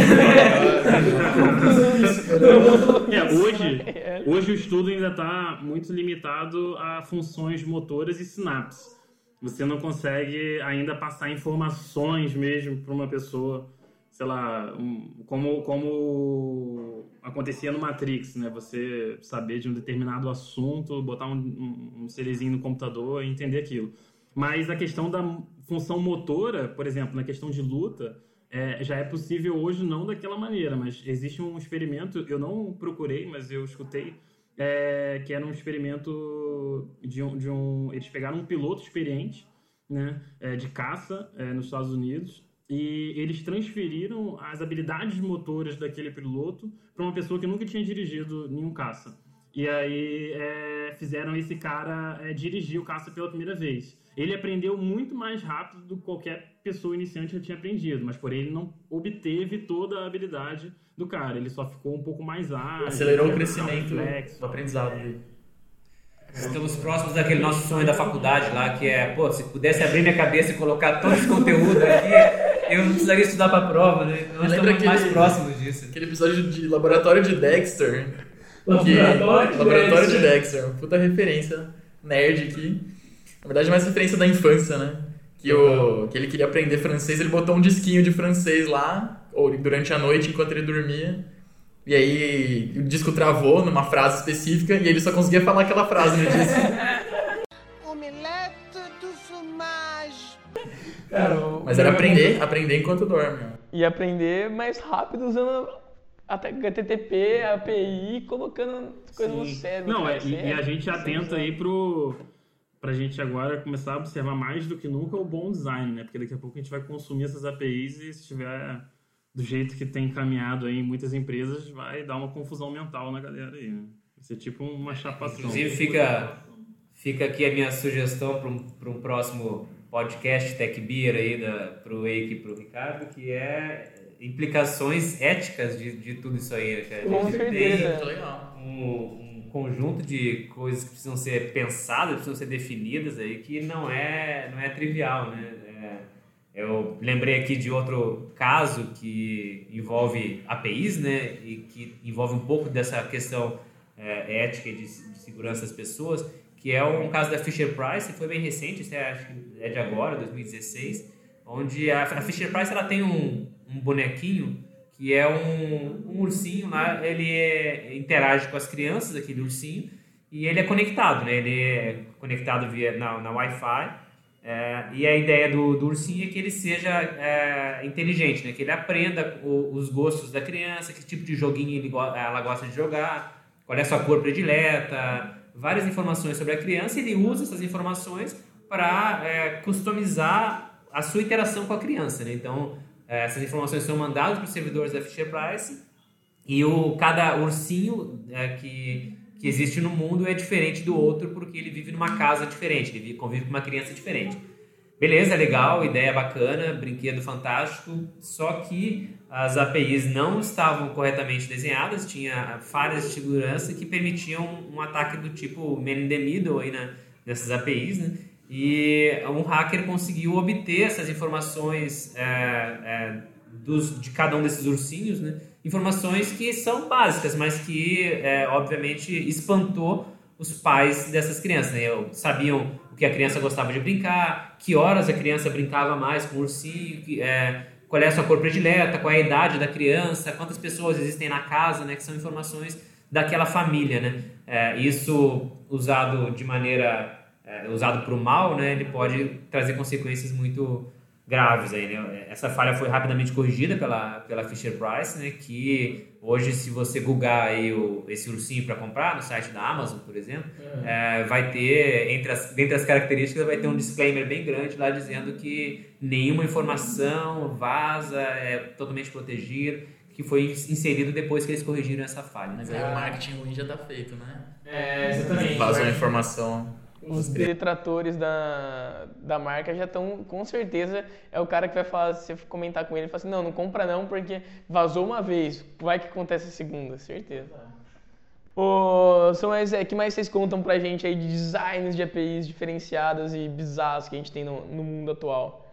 É, hoje, hoje o estudo ainda está muito limitado a funções motoras e sinapses. Você não consegue ainda passar informações mesmo para uma pessoa, sei lá, um, como, como acontecia no Matrix, né? Você saber de um determinado assunto, botar um, um, um serizinho no computador e entender aquilo. Mas a questão da função motora, por exemplo, na questão de luta, é, já é possível hoje não daquela maneira, mas existe um experimento, eu não procurei, mas eu escutei, é, que era um experimento de um, de um... Eles pegaram um piloto experiente, né, é, de caça é, nos Estados Unidos, e eles transferiram as habilidades motoras daquele piloto para uma pessoa que nunca tinha dirigido nenhum caça. E aí é, fizeram esse cara é, dirigir o caça pela primeira vez. Ele aprendeu muito mais rápido do que qualquer pessoa iniciante já tinha aprendido, mas porém ele não obteve toda a habilidade do cara, ele só ficou um pouco mais ágil. Acelerou o crescimento complexo. do aprendizado dele. Estamos próximos daquele nosso sonho da faculdade lá, que é, pô, se pudesse abrir minha cabeça e colocar todo esse conteúdo aqui, eu não precisaria estudar pra prova, né? Nós estamos aquele, mais próximos disso. Aquele episódio de Laboratório de Dexter. Laboratório de Laboratório de Dexter. Dexter. Uma puta referência nerd aqui. Na verdade, mais referência da infância, né? Que, o, que ele queria aprender francês, ele botou um disquinho de francês lá, ou durante a noite, enquanto ele dormia. E aí o disco travou numa frase específica e ele só conseguia falar aquela frase no disco. Omelette do fromage. Cara, o- Mas era aprender, aprender enquanto dorme. ó. E aprender mais rápido usando até H T T P, A P I, colocando coisas no cérebro. Não, cara. é, Isso e, é e a gente atenta sensacional. aí pro... pra gente agora começar a observar mais do que nunca o bom design, né? Porque daqui a pouco a gente vai consumir essas A P Is e se estiver do jeito que tem encaminhado aí em muitas empresas, vai dar uma confusão mental na galera aí, né? Vai ser tipo uma chapação. Inclusive, fica, fica aqui a minha sugestão para um, para um próximo podcast Tech Beer aí, para o Eike e para o Ricardo, que é implicações éticas de, de tudo isso aí. Cara. A Com gente certeza. tem Muito legal. um, um conjunto de coisas que precisam ser pensadas, precisam ser definidas aí, que não é, não é trivial, né? É, eu lembrei aqui de outro caso que envolve A P Is, né? E que envolve um pouco dessa questão é, ética e de, de segurança das pessoas, que é um caso da Fisher Price, que foi bem recente, isso é, acho que é de agora, dois mil e dezesseis, onde a, a Fisher Price ela tem um, um bonequinho que é um, um ursinho lá, ele é, interage com as crianças, aquele ursinho, e ele é conectado, né? Ele é conectado via, na, na Wi-Fi, é, e a ideia do, do ursinho é que ele seja é, inteligente, né? Que ele aprenda o, os gostos da criança, que tipo de joguinho ele, ela gosta de jogar, qual é a sua cor predileta, várias informações sobre a criança, e ele usa essas informações para é, customizar a sua interação com a criança, né? Então, é, essas informações são mandadas para os servidores da Fisher Price, e o, cada ursinho é, que, que existe no mundo é diferente do outro, porque ele vive numa casa diferente, ele convive com uma criança diferente. Beleza, legal, ideia bacana, brinquedo fantástico, só que as A P Is não estavam corretamente desenhadas, tinha falhas de segurança que permitiam um ataque do tipo man in the middle aí, né, nessas A P Is, né? E um hacker conseguiu obter essas informações é, é, dos, de cada um desses ursinhos, né? Informações que são básicas, mas que, é, obviamente, espantou os pais dessas crianças, né? Sabiam o que a criança gostava de brincar, que horas a criança brincava mais com o ursinho, que, é, qual é a sua cor predileta, qual é a idade da criança, quantas pessoas existem na casa, né? Que são informações daquela família, né? É, isso usado de maneira... É, usado para o mal, né? Ele pode trazer consequências muito graves aí, né? Essa falha foi rapidamente corrigida pela, pela Fisher-Price, né? Que hoje, se você googar aí o, esse ursinho para comprar no site da Amazon, por exemplo, uhum. é, vai ter, entre as, dentre as características, vai ter um disclaimer bem grande lá dizendo que nenhuma informação vaza, é totalmente protegido, que foi inserido depois que eles corrigiram essa falha. Mas aí o marketing ruim já tá feito, né? É, exatamente. Vazou a informação. Os detratores da, da marca já estão, com certeza, é o cara que vai falar, se você comentar com ele, ele fala assim, não, não compra não, porque vazou uma vez, vai que acontece a segunda, certeza. Ô, são mais, é, que mais vocês contam pra gente aí de designs de A P Is diferenciadas e bizarros que a gente tem no, no mundo atual?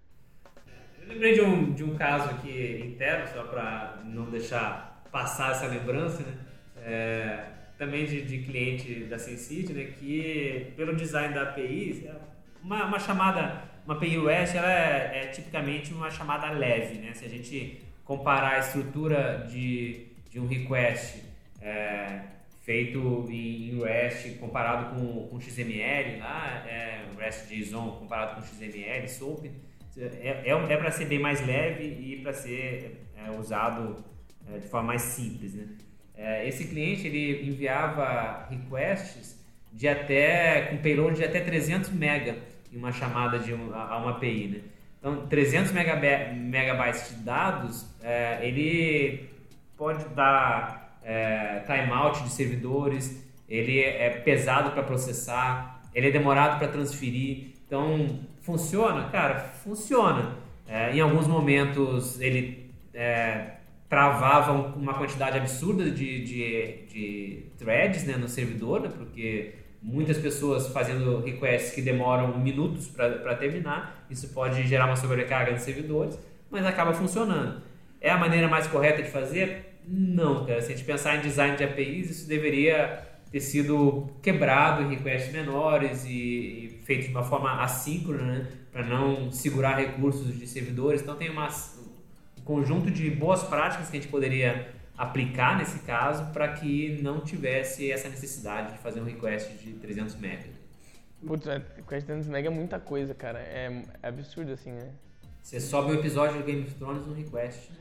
Eu lembrei de um, de um caso aqui interno, só pra não deixar passar essa lembrança, né? É... também de, de cliente da SenCity, né, que pelo design da A P I, uma, uma chamada, uma A P I REST, ela é, é tipicamente uma chamada leve, né? Se a gente comparar a estrutura de, de um request é, feito em, em REST comparado com, com X M L, lá, é, REST JSON comparado com X M L, SOAP, é, é, é para ser bem mais leve e para ser é, usado é, de forma mais simples, né? Esse cliente ele enviava requests de até, com payload de até trezentos mega em uma chamada de um, a uma A P I, né? Então, trezentos megabytes de dados, é, ele pode dar é, timeout de servidores, ele é pesado para processar, ele é demorado para transferir. Então, funciona? Cara, funciona. É, em alguns momentos, ele... É, travava uma quantidade absurda de, de, de threads, né, no servidor, né, porque muitas pessoas fazendo requests que demoram minutos para terminar, isso pode gerar uma sobrecarga de servidores, mas acaba funcionando. É a maneira mais correta de fazer? Não, cara. Se a gente pensar em design de A P Is, isso deveria ter sido quebrado em requests menores e, e feito de uma forma assíncrona, né, para não segurar recursos de servidores. Então tem uma conjunto de boas práticas que a gente poderia aplicar nesse caso para que não tivesse essa necessidade de fazer um request de trezentos mega. Putz, request de trezentos mega é muita coisa, cara. É, é absurdo assim, né? Você sobe um episódio do Game of Thrones no request.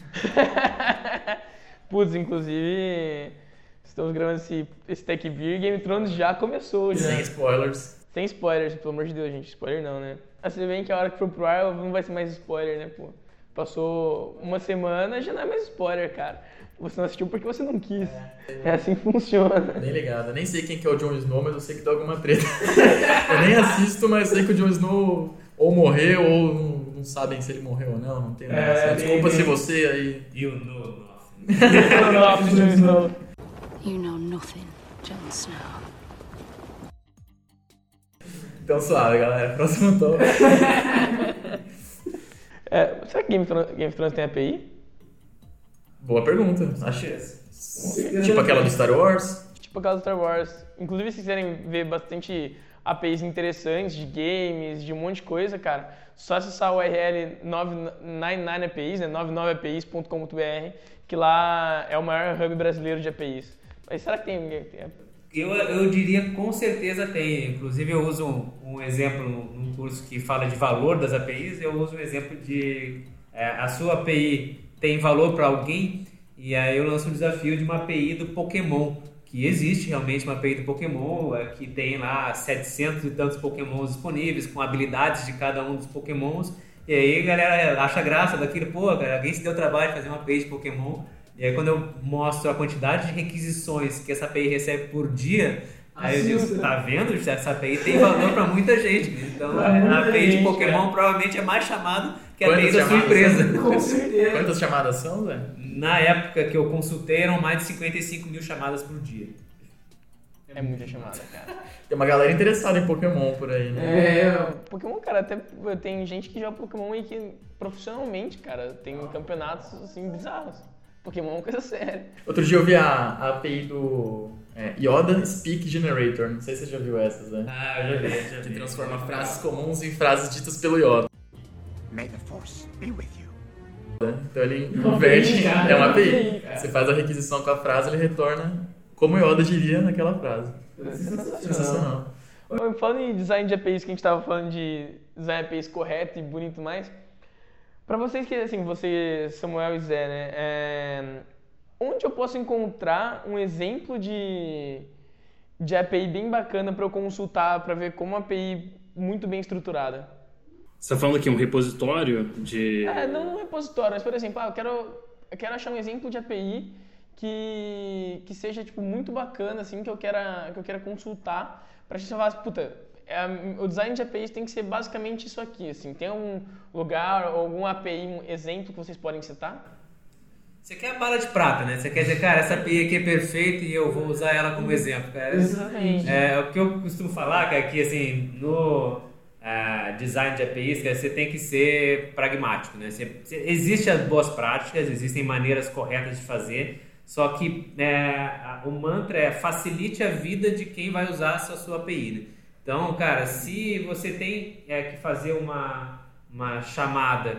Putz, inclusive, estamos gravando esse, esse Tech Beer, Game of Thrones já começou. Já. Sem spoilers. Sem spoilers, pelo amor de Deus, gente. Spoiler não, né? Ah, se bem que a hora que for pro ar não vai ser mais spoiler, né, pô? Passou uma semana, já não é mais spoiler, cara. Você não assistiu porque você não quis. É, é assim que funciona. Nem ligado. Eu nem sei quem que é o Jon Snow, mas eu sei que dá alguma treta. Eu nem assisto, mas sei que o Jon Snow ou morreu ou não, não sabem se ele morreu ou não. Não tenho é, desculpa bem, se você aí... You know nothing. You know nothing, Jon Snow. You know nothing, Jon Snow. Então suave, galera. Próximo tópico. É, será que Game of Thrones, Game of Thrones tem A P I? Boa pergunta. Acho que Tipo aquela do Star Wars? Tipo aquela do Star Wars. Inclusive, se quiserem ver bastante A P Is interessantes de games, de um monte de coisa, cara, só acessar o U R L novecentos e noventa e nove A P Is, né, noventa e nove A P Is ponto com ponto B R, que lá é o maior hub brasileiro de A P Is. Mas será que tem... Eu, eu diria com certeza tem. Inclusive eu uso um, um exemplo num curso que fala de valor das A P Is, eu uso o um exemplo de é, a sua A P I tem valor para alguém, e aí eu lanço um desafio de uma A P I do Pokémon, que existe realmente uma A P I do Pokémon, é, que tem lá setecentos e tantos Pokémons disponíveis, com habilidades de cada um dos Pokémons, e aí a galera acha graça daquilo, pô, cara, alguém se deu trabalho de fazer uma A P I de Pokémon. E aí quando eu mostro a quantidade de requisições que essa A P I recebe por dia, aí eu digo, tá vendo? Essa A P I tem valor para muita gente. Então a A P I de Pokémon provavelmente é mais chamada que a A P I da sua empresa. Com certeza. Quantas chamadas são, Zé? Na época que eu consultei eram mais de cinquenta e cinco mil chamadas por dia. É muita chamada, cara. Tem uma galera interessada em Pokémon por aí, né? É, Pokémon, cara, até tem gente que joga Pokémon aí que profissionalmente, cara, tem campeonatos assim bizarros. Pokémon é uma coisa séria. Outro dia eu vi a, a API do é, Yoda Speak Generator. Não sei se você já viu essas, né? Ah, eu já vi, já Que vi. transforma frases comuns em frases ditas pelo Yoda. May the Force be with you. Então ele Uma converte, A P I, cara, é uma uma A P A P I. I, cara. Você faz a requisição com a frase, ele retorna como o Yoda diria naquela frase. Sensacional. Ô, falando em design de A P Is, que a gente tava falando de design de A P Is correto e bonito mais, pra vocês que, assim, você, Samuel e Zé, né, é, onde eu posso encontrar um exemplo de, de A P I bem bacana pra eu consultar, pra ver como uma A P I muito bem estruturada? Você está falando aqui um repositório de... É, não um repositório, mas, por exemplo, ah, eu quero, eu quero achar um exemplo de A P I que, que seja, tipo, muito bacana, assim, que eu queira, que eu queira consultar, pra gente falar, puta, é, o design de A P Is tem que ser basicamente isso aqui, assim. Tem algum lugar, algum A P I, um exemplo que vocês podem citar? Você quer a bala de prata, né? Você quer dizer, cara, essa A P I aqui é perfeita e eu vou usar ela como exemplo, cara. Exatamente. É, o que eu costumo falar, cara, é que, assim, no uh, design de A P Is, cara, você tem que ser pragmático, né? Você, você, existem as boas práticas, existem maneiras corretas de fazer, só que é, o mantra é facilite a vida de quem vai usar essa sua A P I, né? Então, cara, se você tem é, que fazer uma, uma chamada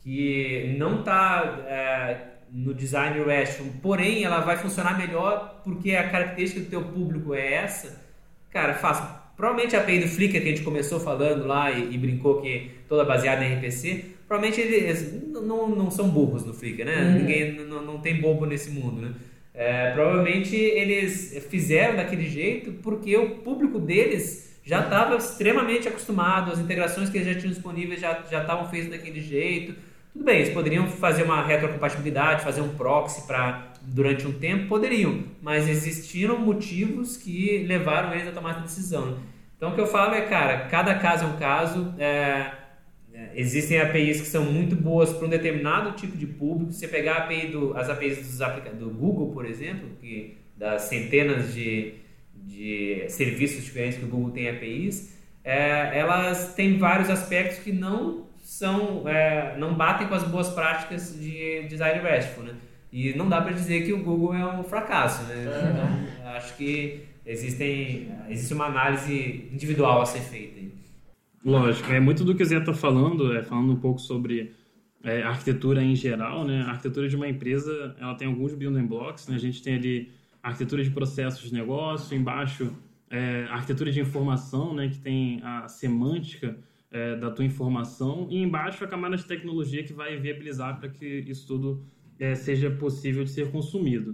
que não está é, no design REST, porém ela vai funcionar melhor porque a característica do teu público é essa, cara, faça. Provavelmente a A P I do Flickr que a gente começou falando lá e, e brincou que toda baseada em R P C, provavelmente eles não, não são burros no Flickr, né? Uhum. Ninguém não, não tem bobo nesse mundo, né? É, provavelmente eles fizeram daquele jeito porque o público deles já estava extremamente acostumado, as integrações que eles já tinham disponíveis já já estavam feitas daquele jeito. Tudo bem, eles poderiam fazer uma retrocompatibilidade, fazer um proxy para durante um tempo, poderiam, mas existiram motivos que levaram eles a tomar essa decisão. Né? Então o que eu falo é, cara, cada caso é um caso, é, é, existem A P Is que são muito boas para um determinado tipo de público. Se você pegar a A P I do, as A P Is dos aplica- do Google, por exemplo, que das centenas de, de serviços diferentes que o Google tem A P Is, é, elas têm vários aspectos que não são, é, não batem com as boas práticas de design RESTful, né? E não dá para dizer que o Google é um fracasso, né? Então, acho que existem, existe uma análise individual a ser feita. Lógico, é muito do que o Zé está falando, é, falando um pouco sobre é, arquitetura em geral, né? A arquitetura de uma empresa, ela tem alguns building blocks, né? A gente tem ali a arquitetura de processos de negócio, embaixo é, a arquitetura de informação, né? Que tem a semântica é, da tua informação, e embaixo a camada de tecnologia que vai viabilizar para que isso tudo é, seja possível de ser consumido.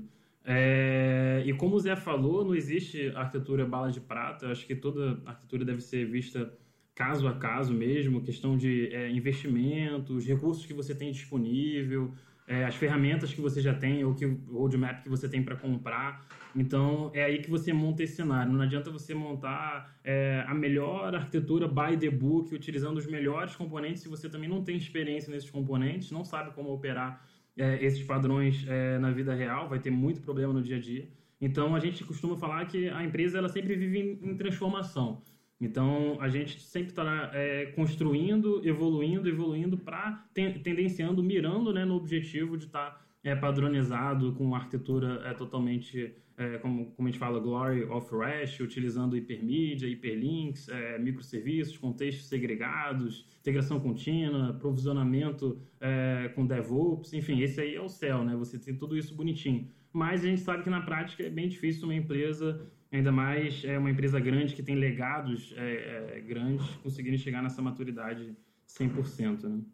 É, e como o Zé falou, não existe arquitetura bala de prata. Eu acho que toda arquitetura deve ser vista caso a caso mesmo, questão de é, investimentos, recursos que você tem disponível, é, as ferramentas que você já tem ou que o roadmap que você tem para comprar. Então, é aí que você monta esse cenário. Não adianta você montar é, a melhor arquitetura by the book, utilizando os melhores componentes, se você também não tem experiência nesses componentes, não sabe como operar é, esses padrões é, na vida real, vai ter muito problema no dia a dia. Então, a gente costuma falar que a empresa ela sempre vive em, em transformação. Então, a gente sempre está é, construindo, evoluindo, evoluindo para ten, tendenciando, mirando, né, no objetivo de estar tá, é, padronizado com uma arquitetura é, totalmente, é, como, como a gente fala, Glory of REST, utilizando hipermídia, hiperlinks, é, microserviços, contextos segregados, integração contínua, provisionamento é, com DevOps, enfim, esse aí é o céu, né? Você tem tudo isso bonitinho. Mas a gente sabe que na prática é bem difícil uma empresa, ainda mais é uma empresa grande que tem legados é, é, grandes, conseguirem chegar nessa maturidade cem por cento, né?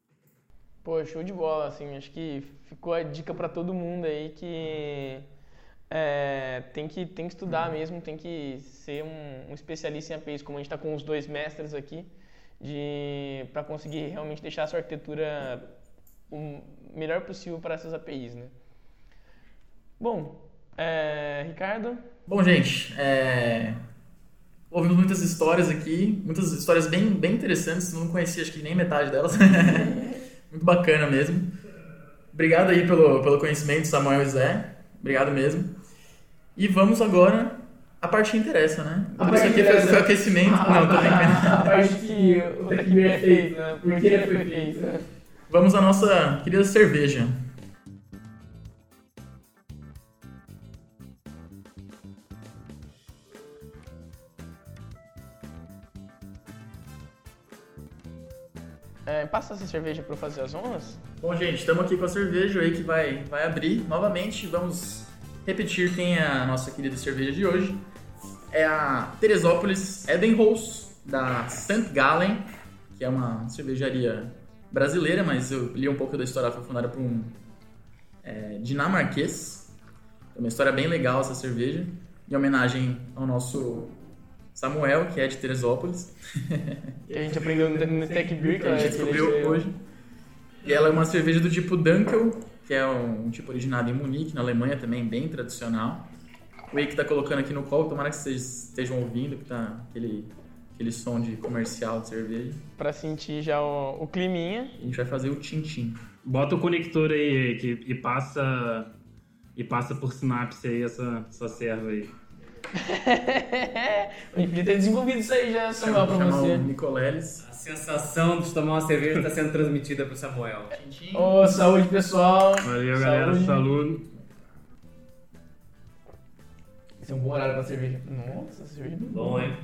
Pô, show de bola, assim, acho que ficou a dica para todo mundo aí que, é, tem que tem que estudar mesmo, tem que ser um, um especialista em A P Is, como a gente está com os dois mestres aqui, de para conseguir realmente deixar a sua arquitetura o melhor possível para essas A P Is, né? Bom, é, Ricardo? Bom, gente, é... ouvimos muitas histórias aqui, muitas histórias bem, bem interessantes, não conhecia acho que nem metade delas. Muito bacana mesmo. Obrigado aí pelo, pelo conhecimento, Samuel e Zé. Obrigado mesmo. E vamos agora A parte que interessa, né? A Isso parte aqui que foi, interessa. foi aquecimento. Não, tô brincando. A parte que o Tech Beer é feito, né? Por que ele foi feito, né? Vamos à nossa querida cerveja. É, passa essa cerveja pra eu fazer as honras? Bom, gente, estamos aqui com a cerveja aí que vai, vai abrir. Novamente, vamos repetir quem é a nossa querida cerveja de hoje. É a Teresópolis Edenholz, da Sankt Gallen, que é uma cervejaria brasileira, mas eu li um pouco da história, foi fundada por um é, dinamarquês. É uma história bem legal essa cerveja, em homenagem ao nosso Samuel, que é de Teresópolis. Que a gente aprendeu no, no Tech Beer, Que a gente descobriu hoje. E ela é uma cerveja do tipo Dunkel, que é um tipo originado em Munique, na Alemanha, também bem tradicional. O Eike tá colocando aqui no colo, tomara que vocês estejam ouvindo, que tá aquele, aquele som de comercial de cerveja. Pra sentir já o, o climinha. A gente vai fazer o tim-tim. Bota o conector aí, Eike, e passa, e passa por sinapse aí essa, essa serva aí. A gente podia ter desenvolvido isso aí já, Samuel, pra Chamar você. o Nicoleles. A sensação de tomar uma cerveja está sendo transmitida pro Samuel. Ô, saúde, pessoal. Valeu, galera. Saúde. Esse é um bom horário pra cerveja. Nossa, essa cerveja é muito Bom, boa. hein?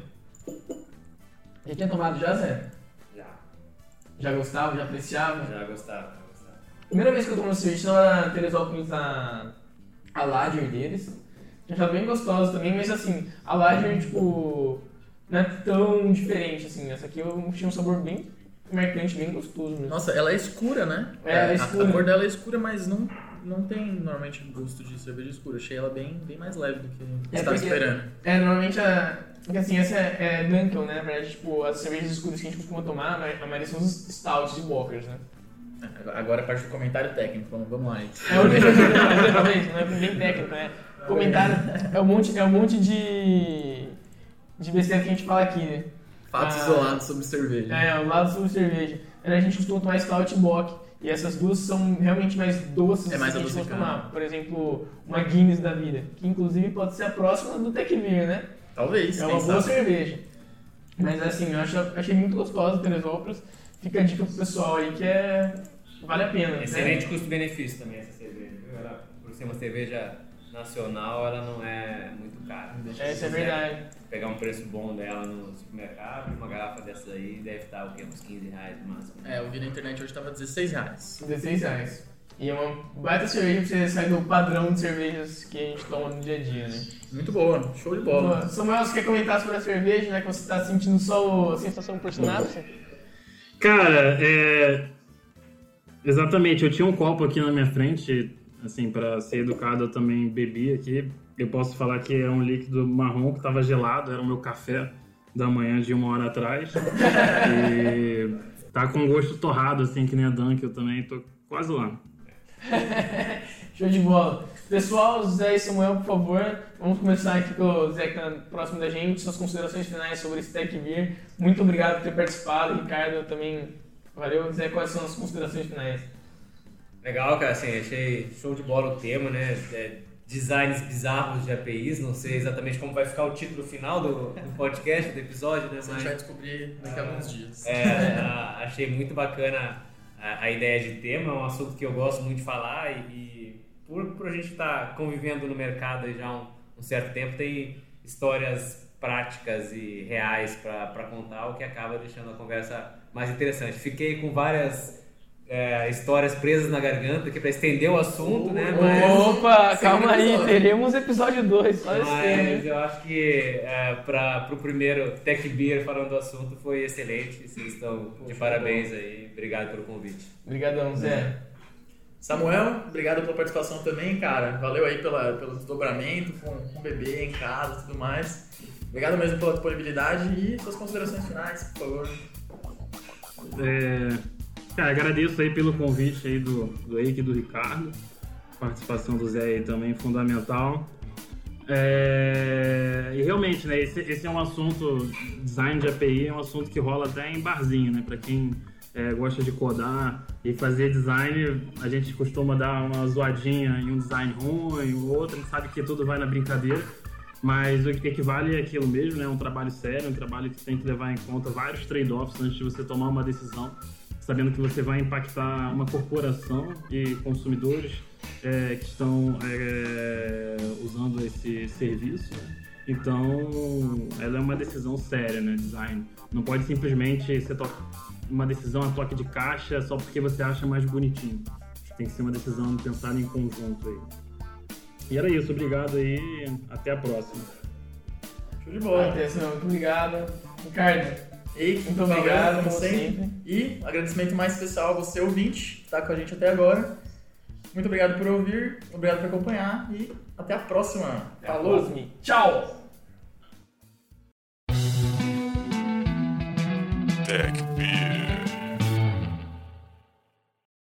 Já tinha tomado já, Zé? Já. Já gostava, já apreciava? Já gostava, já gostava. Primeira vez que eu tomei uma cerveja, estava na Teresópolis, na a Lager deles. Já estava bem gostosa também, mas assim, a Lager, tipo, não é tão diferente, assim. Essa aqui eu tinha um sabor bem marcante, bem gostoso mesmo. Nossa, ela é escura, né? É, ela é A- escura. A cor dela é escura, mas não, não tem normalmente gosto de cerveja escura. Achei ela bem, bem mais leve do que eu É estava porque- esperando. É, normalmente, a, porque assim, essa é, é Dunkel, né? Na verdade, tipo, as cervejas escuras que a gente costuma tomar, a maioria são os stouts e bockers, né? Agora a parte do comentário técnico, vamos, vamos lá. Eike. É a única coisa que eu tenho pra fazer, não é bem técnico, né? Comentário é um monte, é um monte de, de besteira que a gente fala aqui, né? Fatos Ah, isolados sobre cerveja. É, o lado sobre cerveja. A gente costuma tomar Stout e Bock. E essas duas são realmente mais doces É mais que a gente costuma adocicado. tomar. Por exemplo, uma Guinness da vida. Que inclusive pode ser a próxima do Tech Beer, né? Talvez, É quem uma boa sabe. cerveja. Mas assim, eu acho, achei muito gostosa Teresópolis. Fica a dica pro pessoal aí que é... vale a pena. né? Excelente custo-benefício também essa cerveja, viu? Ela, por ser uma cerveja nacional, ela não é muito cara. É, isso é verdade. Pegar um preço bom dela no supermercado, uma garrafa dessa aí deve estar o quê? Uns quinze reais no máximo. É, eu vi na internet hoje tava dezesseis reais. dezesseis reais. E é uma baita cerveja pra você sair do padrão de cervejas que a gente toma no dia a dia, né? Muito boa, show de bola. Boa. Samuel, você quer comentar sobre a cerveja, né? Que você tá sentindo só o- a sensação por sinapse? Cara, é... exatamente, eu tinha um copo aqui na minha frente, assim, pra ser educado, eu também bebi aqui. Eu posso falar que é um líquido marrom que estava gelado, era o meu café da manhã de uma hora atrás. E tá com gosto torrado, assim, que nem a Dunkel também, tô quase lá. Show de bola. Pessoal, Zé e Samuel, por favor, vamos começar aqui com o Zé que tá próximo da gente, suas considerações finais sobre esse Tech Beer. Muito obrigado por ter participado, Ricardo, também valeu. Zé, quais são as considerações finais? Legal, cara, assim, achei show de bola o tema, né? É, designs bizarros de A P Is, não sei exatamente como vai ficar o título final do, do podcast, do episódio, né? Isso a gente vai descobrir daqui a alguns dias. É, a- achei muito bacana a, a ideia de tema, é um assunto que eu gosto muito de falar e, e por, por a gente estar convivendo no mercado aí já há um, um certo tempo, tem histórias práticas e reais para contar, o que acaba deixando a conversa mais interessante. Fiquei com várias é, histórias presas na garganta aqui para estender o assunto, né? Mas, Opa, calma aí, episódio. teremos episódio dois, só esse mas ano. eu acho que é, para o primeiro Tech Beer falando do assunto foi excelente. Vocês estão de parabéns aí. Obrigado pelo convite. Obrigadão, Zé. Samuel, obrigado pela participação também, cara. Valeu aí pela, pelo desdobramento, com, com o bebê em casa e tudo mais. Obrigado mesmo pela disponibilidade e suas considerações finais, por favor. É, cara, agradeço aí pelo convite aí do, do Eike e do Ricardo. A participação do Zé aí também fundamental. É, e realmente, né, esse, esse é um assunto, design de A P I é um assunto que rola até em barzinho, né? Pra quem é, gosta de codar e fazer design, a gente costuma dar uma zoadinha em um design ruim, o outro, a gente sabe que tudo vai na brincadeira. Mas o que equivale é aquilo mesmo, né? É um trabalho sério, um trabalho que tem que levar em conta vários trade-offs antes de você tomar uma decisão, sabendo que você vai impactar uma corporação e consumidores é, que estão é, usando esse serviço, né? Então, ela é uma decisão séria, né? Design. Não pode simplesmente ser uma decisão a toque de caixa só porque você acha mais bonitinho. Tem que ser uma decisão pensada em conjunto aí. E era isso, obrigado aí, até a próxima. Show de bola. Até semana, muito obrigado. Ricardo, E muito obrigado, como sempre. E agradecimento mais especial a você, ouvinte, que está com a gente até agora. Muito obrigado por ouvir, obrigado por acompanhar e até a próxima. Até a Falou! próxima. Tchau!